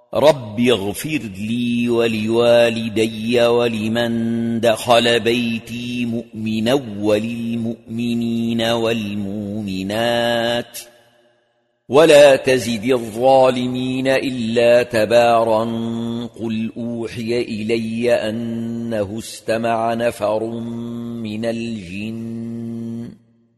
رب اغفر لي ولوالدي ولمن دخل بيتي مؤمنا وللمؤمنين والمؤمنات ولا تزد الظالمين إلا تبارا. قل أوحي إلي أنه استمع نفر من الجن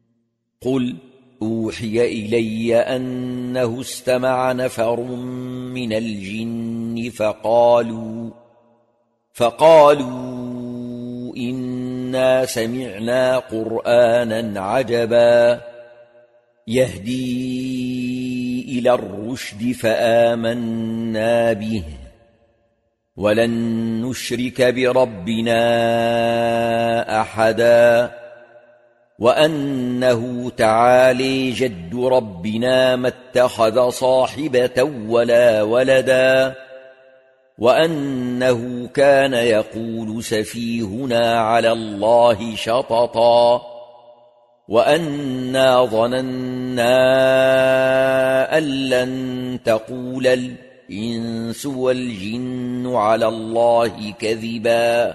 فقالوا إنا سمعنا قرآنا عجبا يهدي إلى الرشد فآمنا به ولن نشرك بربنا أحدا وأنه تعالي جد ربنا ما اتخذ صاحبة ولا ولدا وأنه كان يقول سفيهنا على الله شططا وأنا ظننا أن لن تقول الإنس والجن على الله كذبا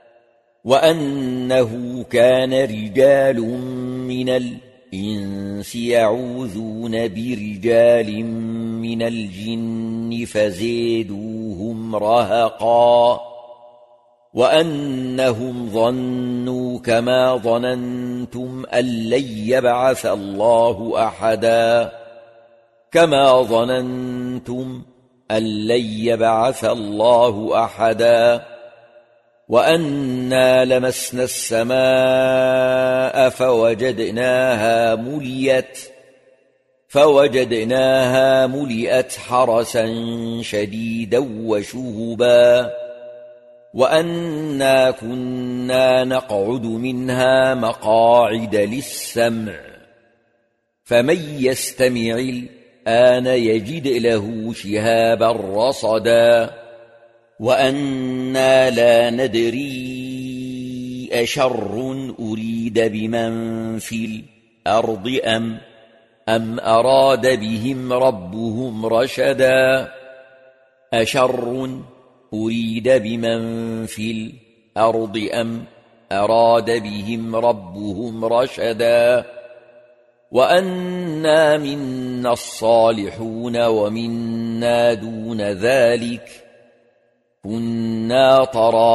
وأنه كان رجال من الإنس يعوذون برجال من الجن فزيدوهم رهقا وأنهم ظنوا كما ظننتم أن لن يبعث الله أحدا وأنا لمسنا السماء فوجدناها ملئت حرسا شديدا وشهبا وأنا كنا نقعد منها مقاعد للسمع فمن يستمع الآن يجد له شهابا رصدا وأنا لا ندري أشر أريد بمن في الأرض أم أراد بهم ربهم رشدا وأنا منا الصالحون ومنا دون ذلك كنا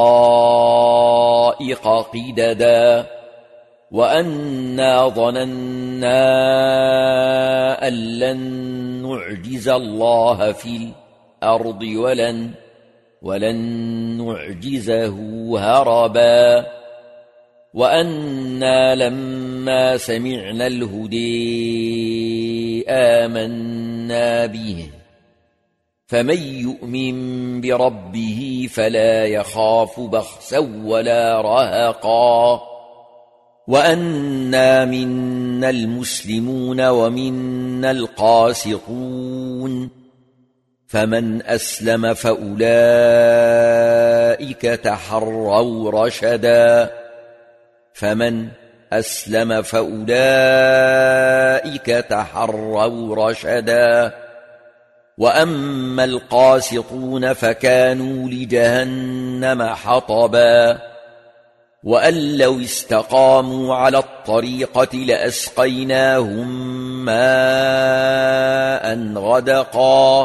طرائق قددا وأنا ظننا أن لن نعجز الله في الأرض ولن نعجزه هربا وأنا لما سمعنا الهدي آمنا به فمن يؤمن بربه فلا يخاف بخسا ولا رهقا وأنا منا المسلمون ومنا القاسطون فمن أسلم فأولئك تحروا رشدا وأما القاسطون فكانوا لجهنم حطبا وأن لو استقاموا على الطريقة لأسقيناهم ماء غدقا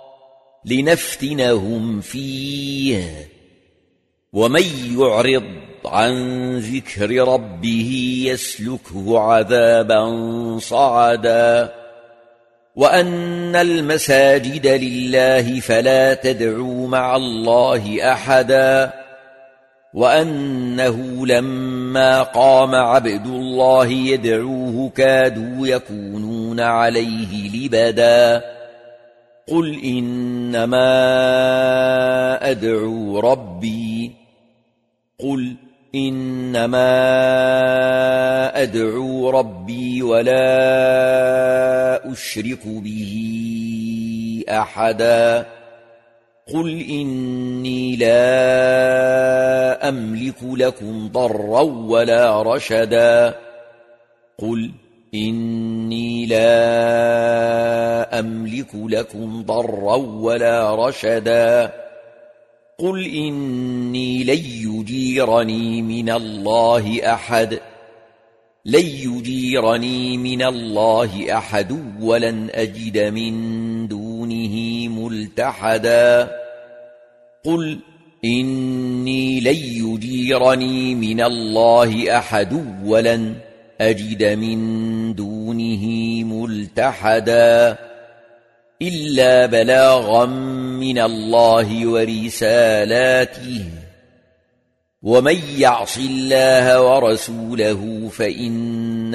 لنفتنهم فيه ومن يعرض عن ذكر ربه يسلكه عذابا صعدا وأن المساجد لله فلا تدعوا مع الله أحدا وأنه لما قام عبد الله يدعوه كادوا يكونون عليه لبدا قل إنما أدعو ربي ولا أشرك به أحدا قل إني لا أملك لكم ضرا ولا رشدا إني لا أملك لكم ضرا ولا رشدا قل إني لن يجيرني من الله أحد ولن أجد من دونه ملتحدا قل إني لن يجيرني من الله أحد ولن أجد من دونه ملتحدا إلا بلاغا من الله ورسالاته ومن يعص الله ورسوله فإن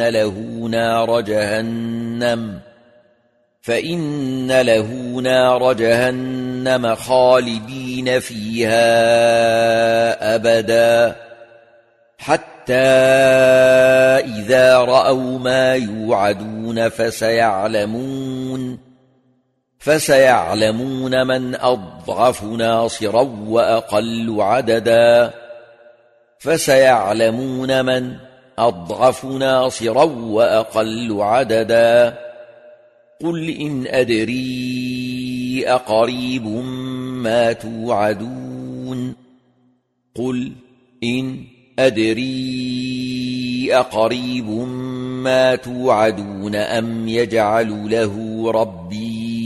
له نار جهنم خالدين فيها أبدا حتى إذا رأوا ما يوعدون فسيعلمون من أضعف ناصرا وأقل عددا قل إن أدري أقريب ما توعدون أم يجعل له ربي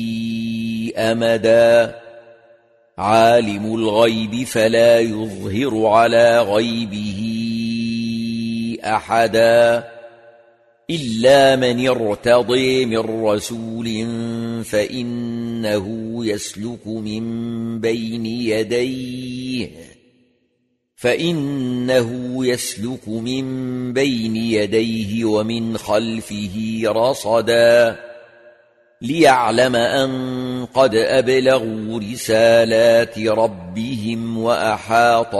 أمدا عالم الغيب فلا يظهر على غيبه أحدا إلا من ارتضي من رسول فإنه يسلك من بين يديه ومن خلفه رصدا ليعلم أن قد أبلغوا رسالات ربهم وأحاط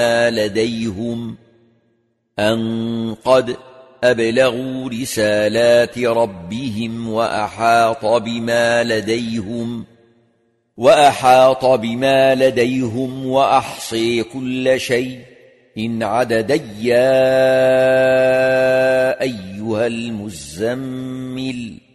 بما لديهم وأحصي كل شيء عددا يا أيها المزمل